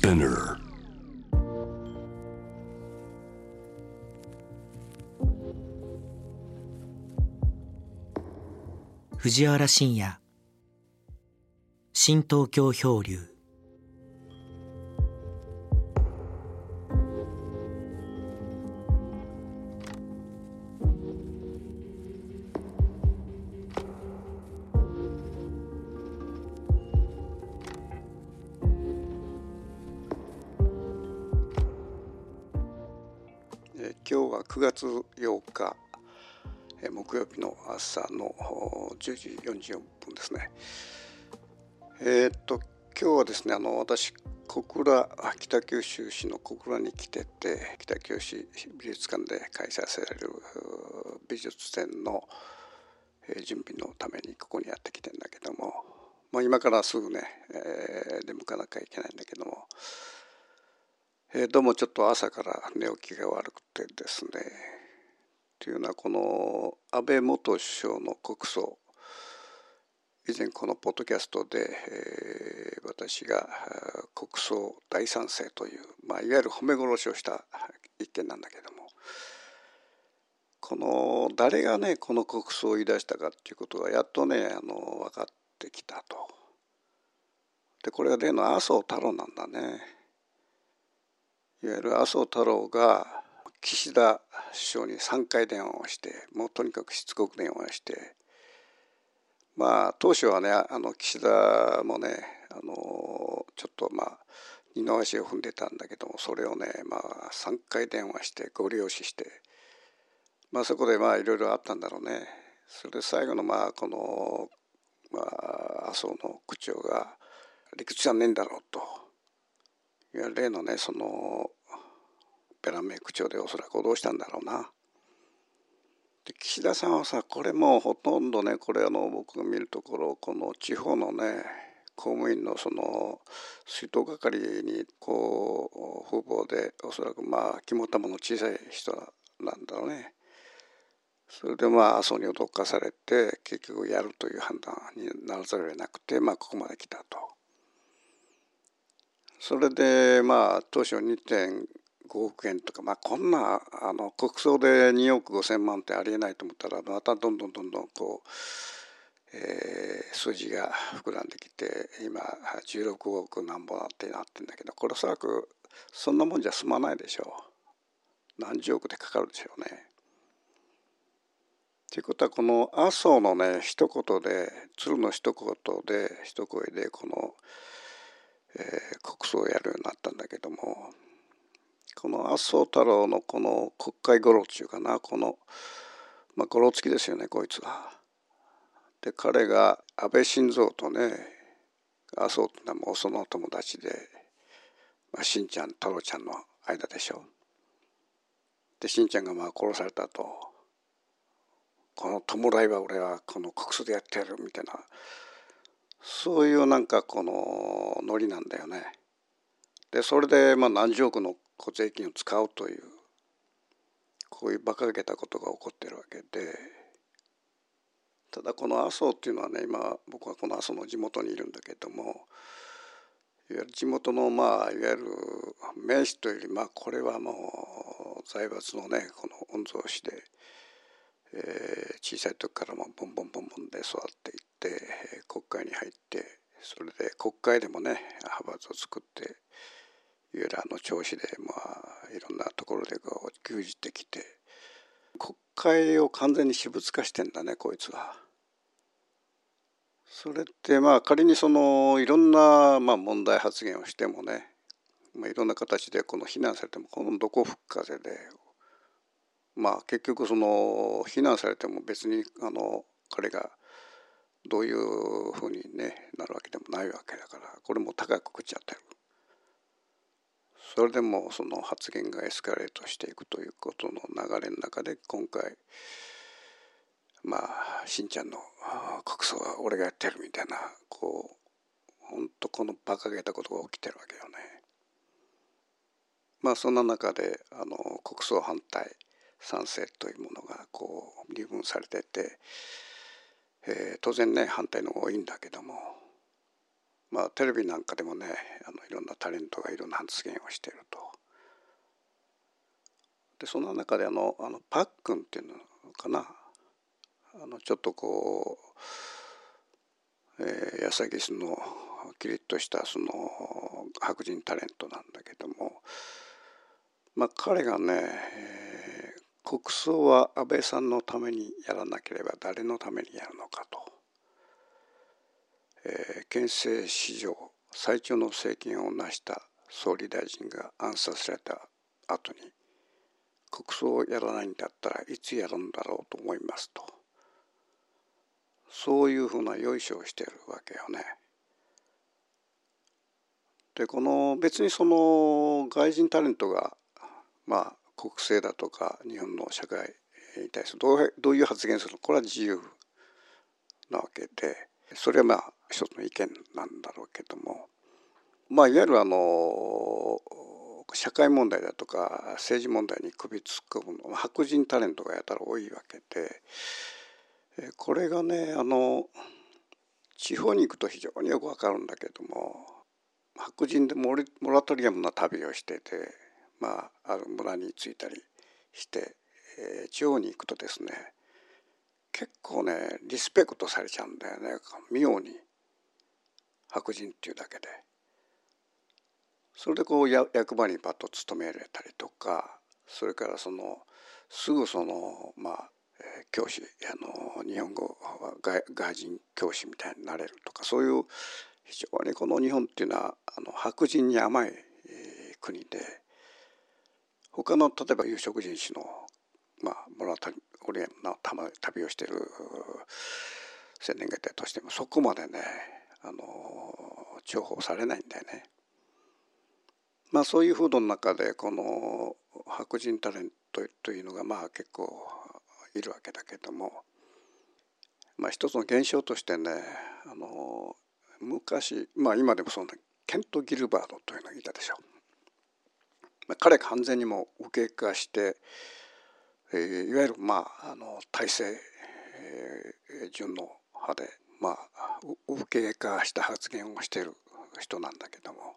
Spinner. 藤原信也、新東京漂流。 今日は9月8日木曜日の朝の10時44分ですね。今日はですね、私北九州市の小倉に来てて、北九州美術館で開催される美術展の準備のためにここにやってきてんだけども、今からすぐね、出向かなきゃいけないんだけども、どうもちょっと朝から寝起きが悪くてですね。というのはこの安倍元首相の国葬、以前このポッドキャストで、私が国葬大賛成という、いわゆる褒め殺しをした一件なんだけども、この誰がねこの国葬を言い出したかっていうことがやっとね分かってきたと。でこれは例の麻生太郎なんだね。いわゆる麻生太郎が岸田首相に3回電話をして、もうとにかくしつこく電話をして、当初はね岸田もねちょっと二の足を踏んでたんだけども、それをね3回電話してご了承して、そこでいろいろあったんだろうね。それで最後のこの麻生の区長が理屈じゃねえんだろうと、いや例のねそのベランメイ区長でおそらく脅したんだろうな。で岸田さんはさ、これもうほとんどね、これ僕が見るところ、この地方のね公務員のその出納係にこう風貌で、おそらく肝っ玉の小さい人なんだろうね。それで麻生に脅かされて結局やるという判断にならざるを得なくて、ここまで来たと。それで当初2.5億円とか、こんな国葬で2億5千万ってありえないと思ったら、またどんどんこう、数字が膨らんできて、今16億何本ってなってんだけど、これおそらくそんなもんじゃ済まないでしょう。何十億でかかるでしょうね。ということは、この麻生のね一言で、鶴の一言で一声でこの、国葬をやるようになったんだけども、この麻生太郎のこの国会ゴロっていうかな、このゴロつきですよねこいつは。で彼が安倍晋三とね、麻生ってのはもうその友達で、しんちゃん太郎ちゃんの間でしょ。でしんちゃんが殺されたと、この弔いは俺はこの国葬でやってやるみたいな、そういうこのノリなんだよね。でそれで何十億の税金を使うという、こういう馬鹿げたことが起こっているわけで、ただこの麻生っていうのはね、今僕はこの麻生の地元にいるんだけども、いわゆる地元のいわゆる名士というよりこれはもう財閥のねこの御曹司で、小さい時からもボンボンで育っていって、国会に入って、それで国会でもね派閥を作って、いわゆる調子でいろんなところでこう牛耳ってきて、国会を完全に私物化してんだねこいつは。それって仮にそのいろんな問題発言をしてもね、いろんな形でこの非難されても、このどこ吹く風で、結局その非難されても別に彼がどういうふうにねなるわけでもないわけだから、これも高く食っちゃってる。それでもその発言がエスカレートしていくということの流れの中で、今回しんちゃんの国葬は俺がやってるみたいな、こう本当この馬鹿げたことが起きてるわけよね。そんな中で国葬反対賛成というものがこう二分されてて、当然ね反対の方が多いんだけども、 テレビなんかでもねいろんなタレントがいろんな発言をしていると。でその中でパックンっていうのかな、ちょっとこう、やさぎすのキリッとしたその白人タレントなんだけども、彼がね、国葬は安倍さんのためにやらなければ誰のためにやるのかと、憲政史上最長の政権を成した総理大臣が暗殺された後に国葬をやらないんだったらいつやるんだろうと思いますと、そういうふうなよいしょをしているわけよね。でこの別にその外人タレントが国政だとか日本の社会に対するどういう発言するの、これは自由なわけで、それは一つの意見なんだろうけども、いわゆる社会問題だとか政治問題に首突っ込むの白人タレントがやたら多いわけで、これがね地方に行くと非常によくわかるんだけども、白人でモラトリアムな旅をしてて、ある村に着いたりして、地方に行くとですね結構ねリスペクトされちゃうんだよね、妙に白人っていうだけで。それでこう役場にパッと勤められたりとか、それからすぐ教師日本語外人教師みたいになれるとか、そういう非常にこの日本っていうのは白人に甘い国で、他の例えば有色人種のモラトリアムの旅をしている青年がいたとしてもそこまでね重宝されないんだよね。そういう風土の中でこの白人タレントというのが結構いるわけだけども、一つの現象としてね昔今でもそうなんだ、ケント・ギルバードというのがいたでしょ。彼が完全にもう右傾化して、いわゆる体制、順応派で右傾化した発言をしている人なんだけども、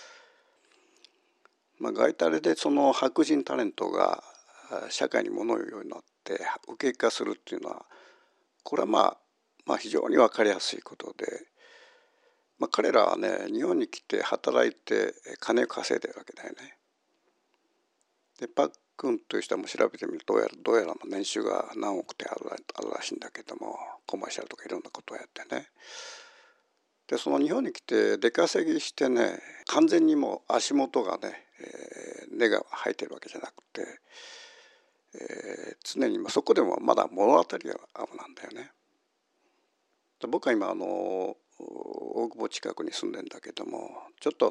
外タレでその白人タレントが社会に物を言うようになって右傾化するっていうのは、これは非常に分かりやすいことで、彼らはね日本に来て働いて金を稼いでるわけだよね。でパックンという人も調べてみるとどうやら年収が何億であるらしいんだけども、コマーシャルとかいろんなことをやってね。でその日本に来て出稼ぎしてね、完全にもう足元がね、根が生えてるわけじゃなくて、常にそこでもまだ物語があるなんだよね。で僕は今大久保近くに住んでんだけども、ちょっと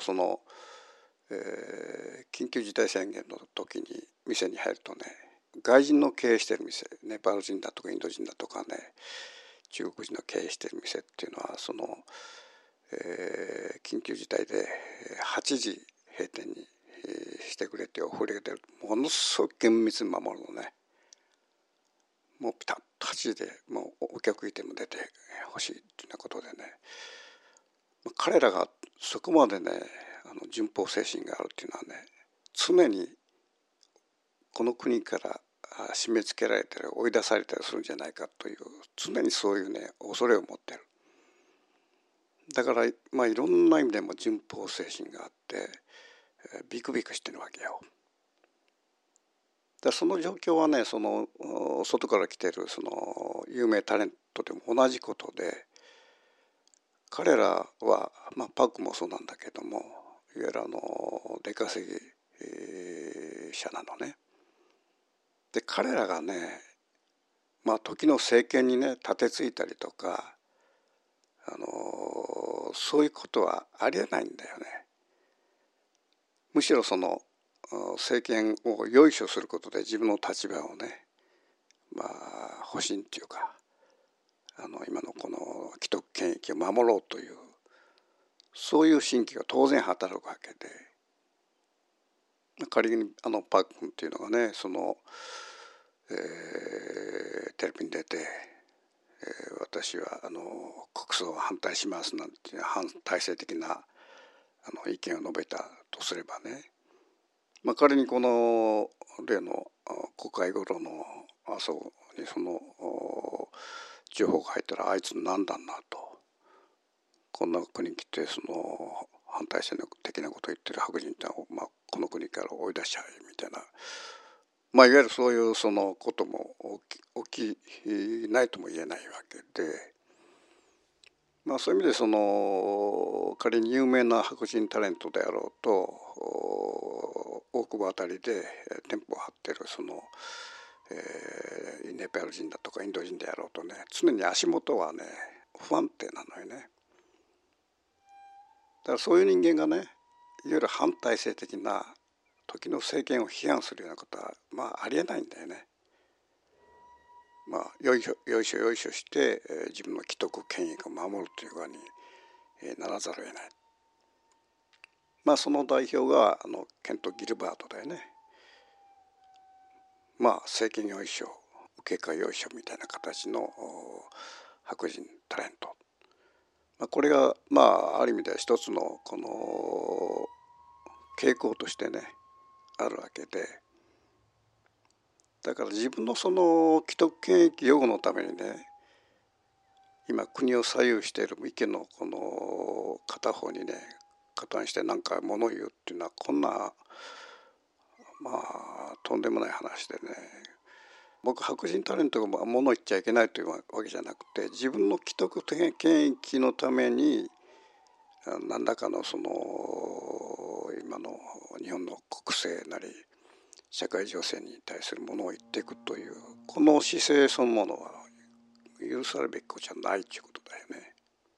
緊急事態宣言の時に店に入るとね、外人の経営してる店、ネパール人だとかインド人だとかね、中国人の経営してる店っていうのは緊急事態で8時閉店にしてくれってお触れが出るとものすごく厳密に守るのね。もうピタッと8時でもうお客いても出てほしいっていうようなことでね、彼らがそこまでね順法精神があるっていうのはね、常にこの国から締め付けられたり追い出されたりするんじゃないかという、常にそういうね恐れを持ってる。だからいろんな意味でも順法精神があってビクビクしてるわけよ。その状況はね外から来てる有名タレントでも同じことで、彼らはパックもそうなんだけども、いわゆる出稼ぎ、者なのね。で彼らがね時の政権にね立てついたりとかそういうことはありえないんだよね。むしろ政権をよいしょすることで自分の立場をね保身っていうか今のこの既得権益を守ろうというそういう心理が当然働くわけで、仮にパックンっていうのがねテレビに出て、 私は国葬は反対しますなんて反体制的な意見を述べたとすればね、仮にこの例の国会ごとの麻生にその情報が入ったら、あいつ何だんなと、こんな国に来てその反体制的なことを言ってる白人ってこの国から追い出しちゃえみたいな、いわゆるそういうそのことも起きないとも言えないわけで、そういう意味でその仮に有名な白人タレントであろうと、大久保あたりで店舗を張ってるその、ネパール人だとかインド人であろうとね、常に足元はね不安定なのよね。だからそういう人間がね、いわゆる反体制的な時の政権を批判するようなことはありえないんだよね。よいしょして、自分の既得権益を守るという側に、ならざるを得ない。その代表がケント・ギルバートだよね。政権よいしょ、受け替えよいしょみたいな形の白人タレント。これがある意味では一つのこの傾向としてねあるわけで、だから自分のその既得権益擁護のためにね、今国を左右している意見のこの片方にね加担して何か物を言うっていうのは、こんなとんでもない話でね、僕白人タレントが物を言っちゃいけないというわけじゃなくて、自分の既得権益のために何らかのその今の日本の国政なり社会情勢に対するものを言っていくという、この姿勢そのものは許されるべきことじゃないということだよね。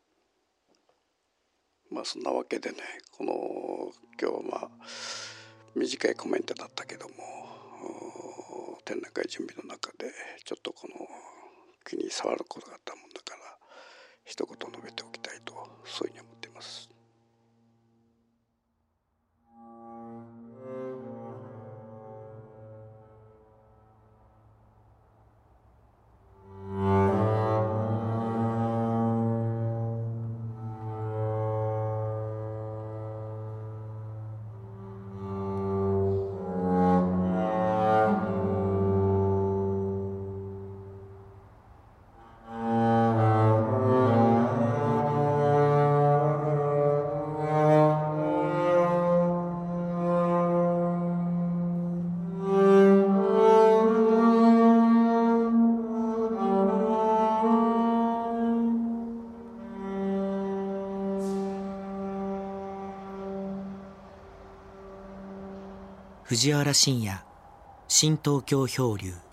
そんなわけでね、この今日は短いコメントだったけども、展覧会準備の中でちょっとこの気に障ることがあったもんだから、一言述べておきたいと、そういうふうに思っています。 藤原信也、新東京漂流。